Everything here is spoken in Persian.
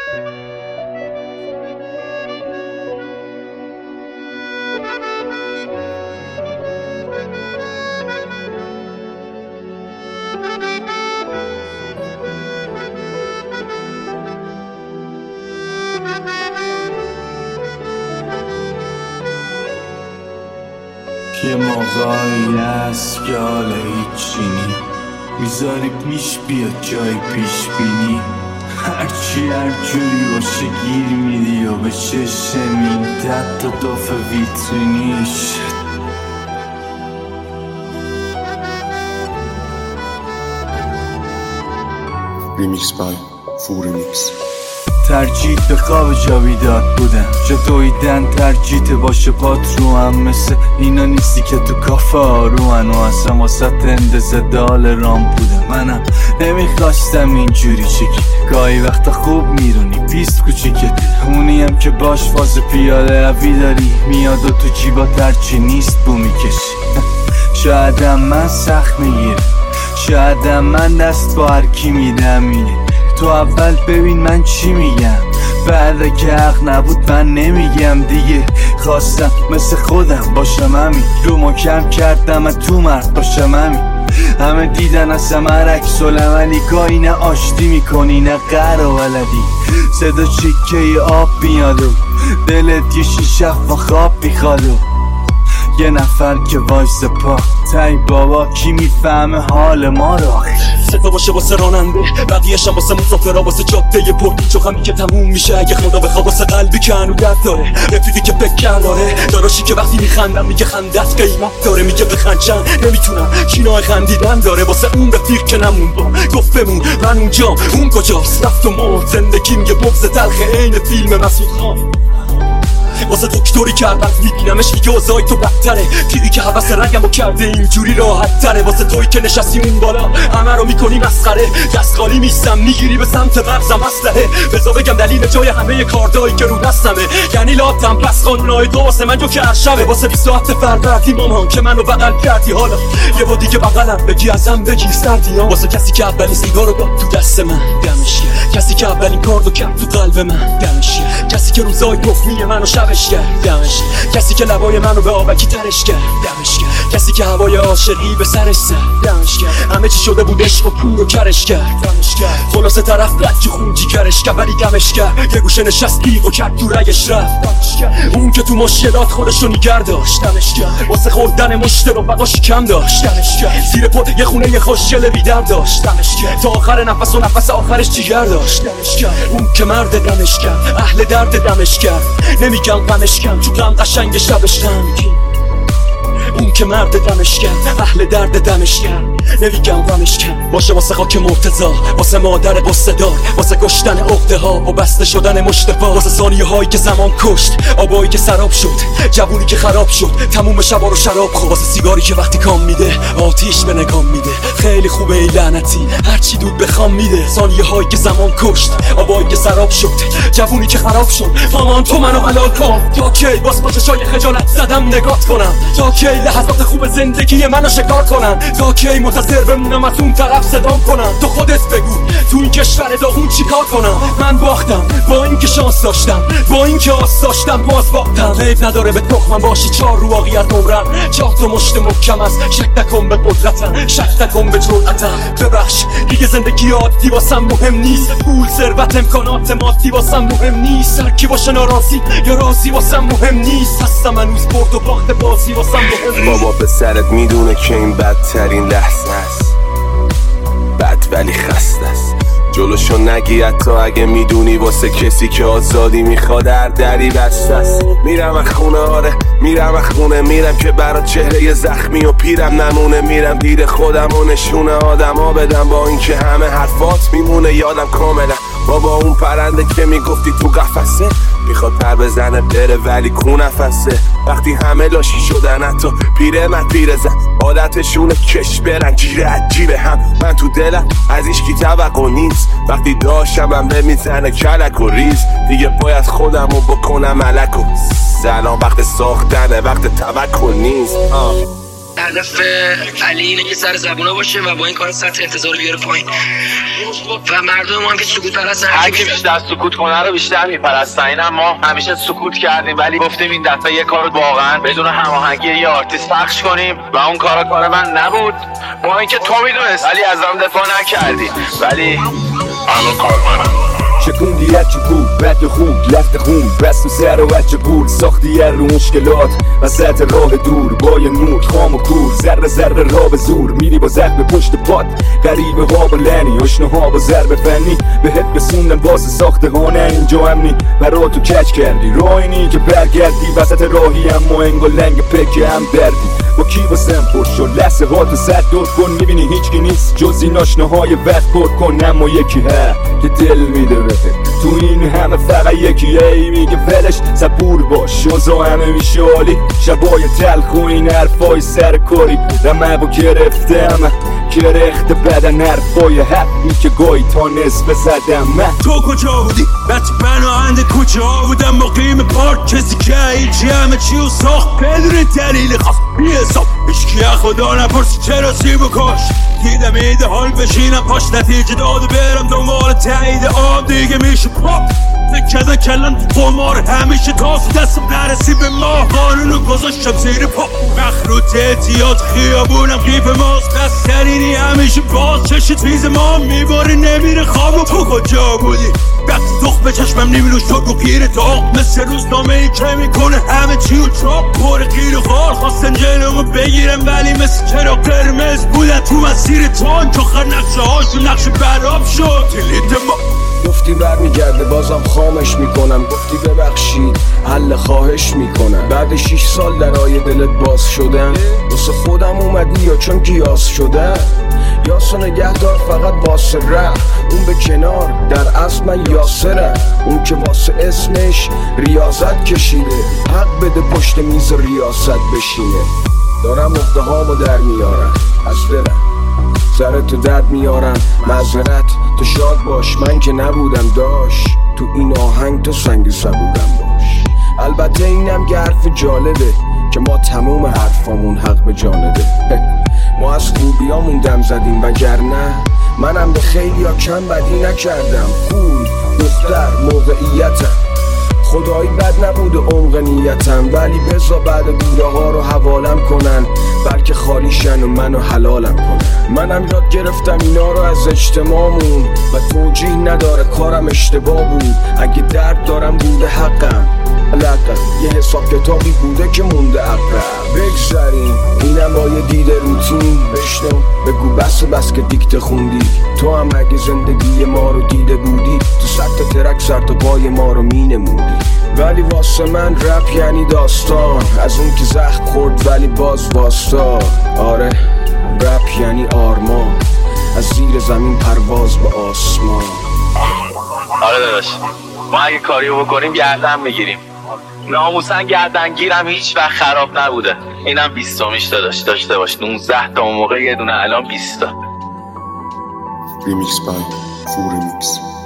یه موقعی هست که حالا هیچی نی میذاری پیش بیاد جای پیش بینی، هرچی هر جوری باشه گیر میدی و به چشمی حتی داف ویترینیش. ریمیکس بای فور ریمیکس. ترجیح به خواب جا بیداد بودم، جا دویدن ترجیح باشه پات رو هم، مثل اینا نیستی که تو کافه آرومن و اصلا واسه اندازه دال رام بودم. منم نمیخواستم اینجوری چکی، گاهی وقتا خوب میرونی پیست کوچیکت، اونی هم که باش فاز پیاده روی داری میاد و تو جیبا ترچی نیست بو میکشی. شایدم من سخت میگیرم، شایدم من دست با هرکی میدم اینه، تو اول ببین من چی میگم، بعد که حق نبود من نمیگم دیگه. خواستم مثل خودم باشم همین، رو ما کم کردم من تو مرد باشم همین. همه دیدن اصلا من عکس العملی، گاهی نه آشتی میکنی نه قهر و ولدی، صدا چکه آب میاد و دلت یه شیشه و خواب میخواد و یه نفر که وایس پا تای بابا کی میفهمه حال ما رو. صدا باشه واسه راننده، بقیه‌شم واسه مسافرها، واسه جاده پرپیچ و خمی که تموم میشه اگه خدا بخواد، واسه قلبی که هنو درد داره، رفیقی که بکن داره، داراشی که وقتی میخندم میگه خندت قیمت داره، میگه بخندشن نمیتونم کینای خندیدن داره، واسه اون رفیق که نمون با گفت بمون من اونجام اون کجاست رفت و مرد، زندگی میگه بغض تلخ عین فیلم مسعود خان، واسه دکتری که هر وقت میبینمش میگه اوضاعی تو بدتره، تیری که حوث رنگمو کرده اینجوری راحت تره، واسه توی که نشستی اون بالا همه رو میکنی مسخره، دست خالی میستم میگیری به سمت مغزم اسلحه، بذار بگم دلیل جای همه کاردایی که رو دستمه، یعنی لاتم پس قانونای تو واسه من جو که عرشمه، واسه 20 ساعت فرقتی مامان که منو بغل کردی، حالا یه با دیگه بغلم بگی ازم بگیر سردی ها، واسه کسی که اولین سیگارو داد تو دست من دمش گرم، کسی که اولین کاردو کرد تو قلب من دمش گرم، کسی که روزای تخمی منو شبش کرد دمش گرم، کسی که لبای منو به آبکی ترش کرد دمش گرم، کسی که هوای عاشقی به سرش زد دمش گرم، همه چی شده بود عشق و پول و کرش کرد دمش گرم، خلاصه طرف رد که خون جیگرش کرد ولی دمش کرد، یه گوشه نشست بیغ و کرد تو رگش رفت دمش گرم، اون که تو مشکلات خودشو نیگر داشت دمش گرم، واسه خوردن مشت رو بقاش کم داشت دمش گرم، زیر پد یه خونه یه خوشگل بیدم داشت دمش گرم، تا آخر نفس و نفس آخرش جیگر داشت دمش گرم، اون که مرد دمش کرد اهل درد دمش کرد، نمیگم غمش کم چون غم قشنگ شبش غمگین، اون که مرد دمش کرد اهل درد دمش کرد، نمیگم غمش کن باشه، واسه خاک مرتضی، واسه مادر قصه دار، واسه کشتن عقده ها و بسته شدن مشتفا، واسه ثانیه هایی که زمان کشت، آبایی که سراب شد، جوونی که خراب شد، تموم شبا رو شراب خورد، واسه سیگاری که وقتی کام میده آتیش به نگام میده، خیلی خوبه ای لعنتی هرچی دود بخوام میده، ثانیه هایی که زمان کشت، آبایی که سراب شد، جوونی که خراب شد، مامان تو منو حلال کن، تا کی باز با چشای خجالت زدم نگات کنم، تا کی لحظات خوب زندگی منو شکار کنم، تا کی منتظر بمونم از اون طرف صدام کنم، تو خودت بگو تو این کشور داغون چیکار کنم، من باختم با اینکه شانس داشتم، با اینکه آس داشتم باز باختم، عیب نداره به تخمم باشی 4 رواقی از عمرم، 4 تا مشت محکم است، شک نکن به قدرتم، شک نکن به جرأتم، ببخش دیگه زندگی عادی واسم مهم نیست، پول ثروت امکانات مادی واسم مهم نیست، هر کی باشه ناراضی یا راضی واسم مهم نیست، هستم هنوز برد و باخت بازی واسم مهم نیست. بابا پسرت میدونه که این بدترین لحظه است، بد ولی خسته است، جلوشو نگی حتی اگه میدونی واسه کسی که آزادی میخواد هر دری بسته است، میرم از خونه آره میرم از خونه، میرم که برا چهره زخمی و پیرم نمونه، میرم دید خودم و نشونه آدم ها بدم، با اینکه همه حرفات میمونه یادم کاملا، بابا اون پرنده که میگفتی تو قفسه میخواد پر بزنه بره ولی کو نفسه، وقتی همه لاشی شدن حتی پیره زن عادتشونه کش برن جیره عجیبه هم، من تو دلم از ایشکی توقع نیست، وقتی داشتم هم به میزنه کلک و ریز، دیگه باید خودمو بکنم ملک و سلام، وقت ساختنه وقت توکل نیست. هدف علی اینه که سر زبونا باشه و با این کار سطح انتظار رو بیاره پایین و مردم ما هم که سکوت پرستن، هر کی بیشتر سکوت کنه رو بیشتر میپرستن. اینم ما همیشه سکوت کردیم ولی گفتیم این دفعه یه کارو واقعا بدون هماهنگی یه آرتیست پخش کنیم و اون کار من نبود، با اینکه تو میدونست ولی ازم دفاع نکردی، ولی الان کار منم. شکوندی هرچی بود بد خون لخت خون بست و سر و بچه بود ساختی هر رو مشکلات وسط راه دور با یه نور خام و کور ذره ذره را به زور میری با زخم پشت پات غریبه ها با لنی آشنا ها با ضرب فنی بهت بسوندن واسه ساخته ها نه اینجا امنی برا تو کچ کردی راینی که برگردی وسط راهی اما انگار لنگ پکه هم دردی با کی واسم پر شد لحظه ها تو سر دور کن میبینی هیچکی نیست جز این آشناهای وقت پر کن اما یکی ها که دل میده تو این همه فقط یکی ای میگه ولش صبور باش شازا همه میشه عالی شبای تلخ و این حرفای سر کاری رمه و گرفتم کرخت بدن حرفای حقی که گاهی تا نصف زدم من. تو کجا بودی؟ بچه پناهنده کوچه ها بودم مقیم پارک کسی که هیچی همه چی رو ساخت بدون دلیل خاص بی حساب هیچکی خدا نپرسی چرا سیب و کاش دیدم ایده حال بشینم پاش نتیجه داده برم دنبال تایید آب دیگه میشه پاپ فکر کلم تو قمار همیشه تاس دستم نرسی به ما قانونو گذاشتم زیر پا مخروط اعتیاد خیابونم قیف ماست بسترینی همیشه باز چشت تیز ما میباره نمیره خواب و تو کجا بودی وقتی دخ به چشمم نمیروش تو رو پیر داغ مثل روزنامه ای که میکنه همه چی و چاپ پر قیر و خار خواستن جلومو بگیرم ولی مثل چرا قرمز بودن تو مسیر تان چخر نقشه هاشو نقشه براب شد تلید ما گفتی برمیگرده بازم خامش میکنم گفتی ببخشید حل خواهش میکنم بعد 6 سال درای دلت باز شدن واسه خودم اومدی یا چون قیاس شده یاسو نگهدار فقط واسه ره اون به کنار در اصل من یاسره اون که واسه اسمش ریاضت کشیده حق بده پشت میز ریاست بشینه دارم مفته هامو در میارم از دلم سر تو درد میارم معذرت تو شاد باش من که نبودم داشت تو این آهنگ تو سنگ سبودم باش البته اینم که حرف جالبه که ما تموم حرفامون حق به جانبه ما از خوبیامون دم زدیم وگرنه منم به خیلی ها کم بدی نکردم پول دختر موقعیتم خدایی بد نبود عمق نیتم ولی بزا بعد دوره ها رو حوالم کنن بلکه خالیشن و منو حلالم کنن منم یاد گرفتم اینا رو از اجتماعمون و توجیه نداره کارم اشتباه بود اگه درد دارم بوده حقم لقم یه حساب کتابی بوده که مونده عقب بگذاریم اینم با یه دید روتین بشنو بگو بس که دیکته خوندی تو هم اگه زندگی ما رو دیده بودی تو سطح ترک سر تا پای ما رو مینمودی ولی واسه من رپ یعنی داستان از اون که زخم خورد ولی باز واستا آره رپ یعنی آرمان از زیر زمین پرواز به آسمان آره داداش ما اگه کاریو بکنیم گردن میگیریم ناموسن گردنگیرم هیچ وقت خراب نبوده اینم 20میش داشته باش 19 تا اون موقع یه دونه الان 20 تا Remix by Full Remix